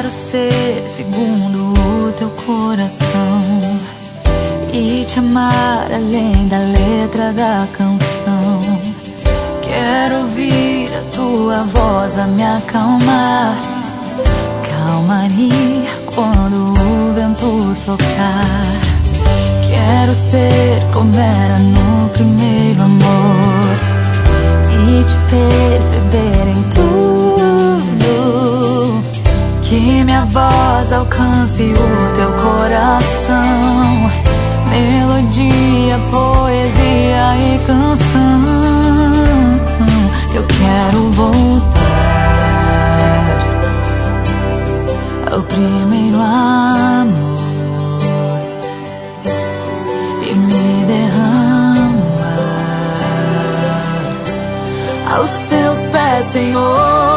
quero ser segundo o teu coração e te amar além da letra da canção. Quero ouvir a tua voz a me acalmar, calmaria quando o vento soprar. Quero ser como era no primeiro amor e te perceber em tudo, que minha voz alcance o teu coração. Melodia, poesia e canção. Eu quero voltar ao primeiro amor e me derramar aos teus pés, Senhor.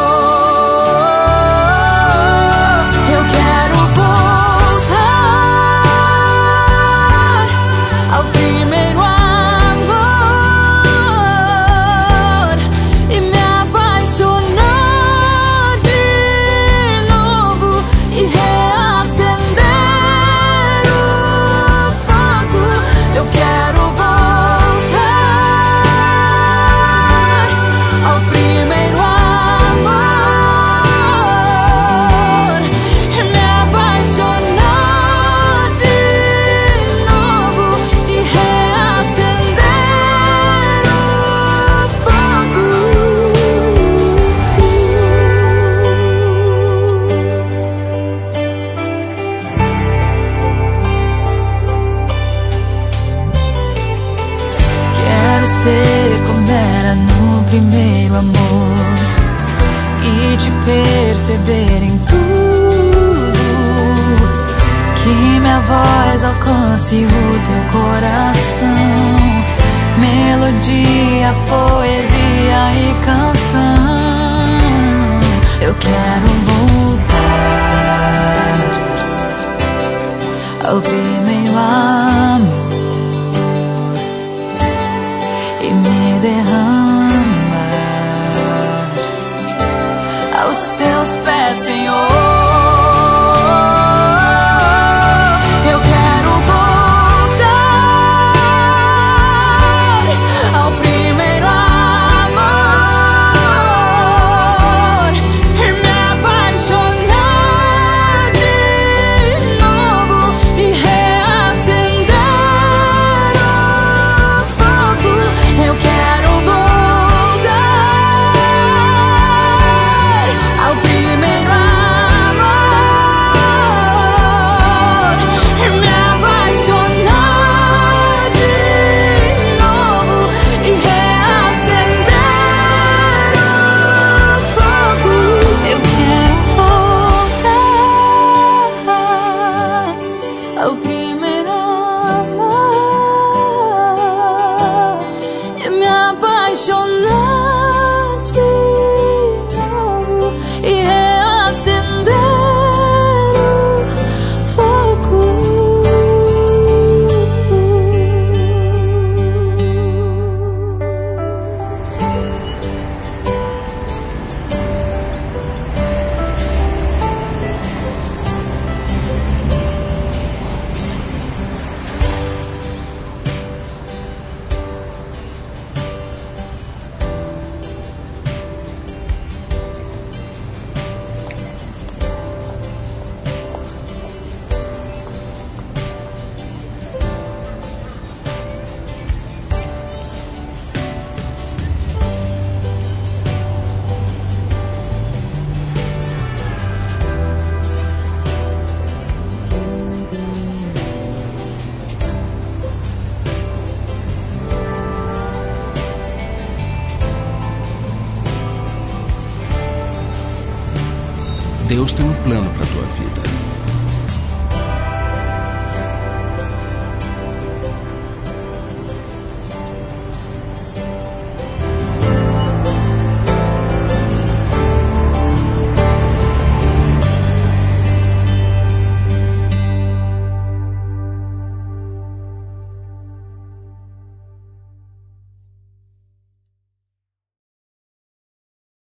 Ser como era no primeiro amor e te perceber em tudo, que minha voz alcance o teu coração. Melodia, poesia e canção. Eu quero voltar ao primeiro amor e me derramar aos teus pés, Senhor. Eu quero voltar ao primeiro amor e me apaixonar de novo e reacender o fogo. Eu quero voltar ao primeiro amor e me apaixonar de novo e reacender o fogo. Eu quero voltar ao primeiro amor e me apaixonar de novo e reacender o fogo. Deus tem um plano para a tua vida.